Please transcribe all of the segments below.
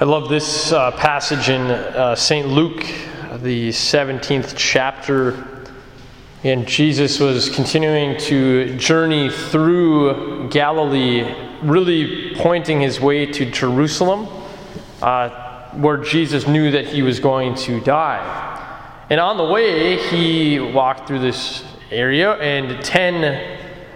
I love this passage in St. Luke, the 17th chapter. And Jesus was continuing to journey through Galilee, really pointing his way to Jerusalem, where Jesus knew that he was going to die. And on the way, he walked through this area, and 10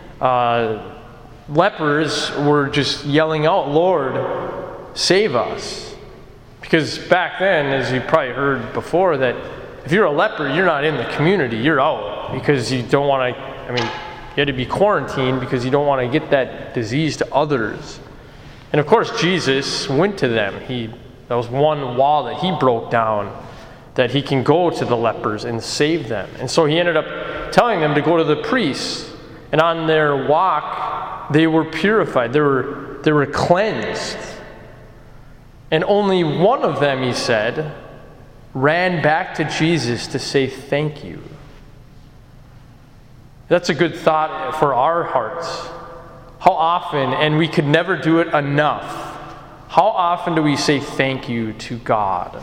lepers were just yelling out, "Lord, save us." Because back then, as you probably heard before, that if you're a leper, you're not in the community, you're out. Because you don't want to, you had to be quarantined because you don't want to get that disease to others. And of course, Jesus went to them. That was one wall that he broke down, that he can go to the lepers and save them. And so he ended up telling them to go to the priests. And on their walk, they were purified. They were cleansed. And only one of them, he said, ran back to Jesus to say thank you. That's a good thought for our hearts. How often, and we could never do it enough, how often do we say thank you to God?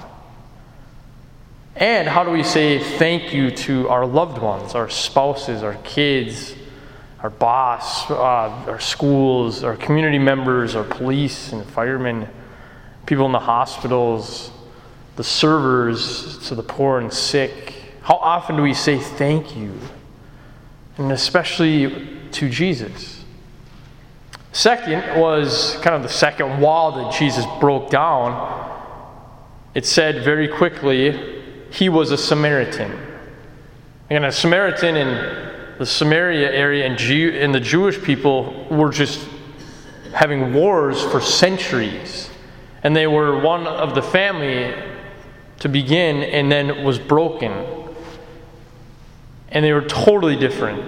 And how do we say thank you to our loved ones, our spouses, our kids, our boss, our schools, our community members, our police and firemen, people in the hospitals, the servers to the poor and sick? How often do we say thank you? And especially to Jesus. Second was kind of the second wall that Jesus broke down. It said very quickly, he was a Samaritan. And a Samaritan in the Samaria area and the Jewish people were just having wars for centuries. And they were one of the family to begin and then was broken. And they were totally different.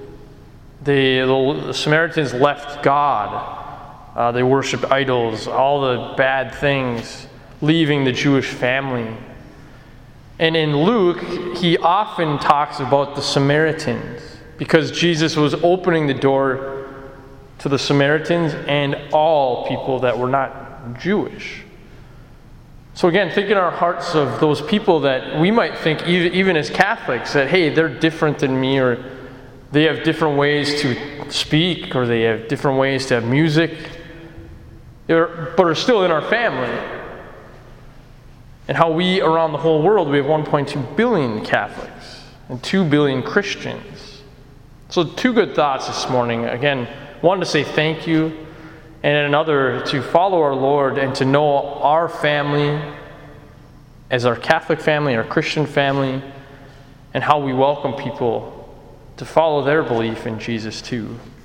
The Samaritans left God. They worshipped idols, all the bad things, leaving the Jewish family. And in Luke, he often talks about the Samaritans because Jesus was opening the door to the Samaritans and all people that were not Jewish. So again, think in our hearts of those people that we might think, even as Catholics, that, hey, they're different than me, or they have different ways to speak, or they have different ways to have music, but are still in our family. And how we, around the whole world, we have 1.2 billion Catholics and 2 billion Christians. So 2 good thoughts this morning. Again, one to say thank you, and another to follow our Lord and to know our family as our Catholic family, our Christian family, and how we welcome people to follow their belief in Jesus too.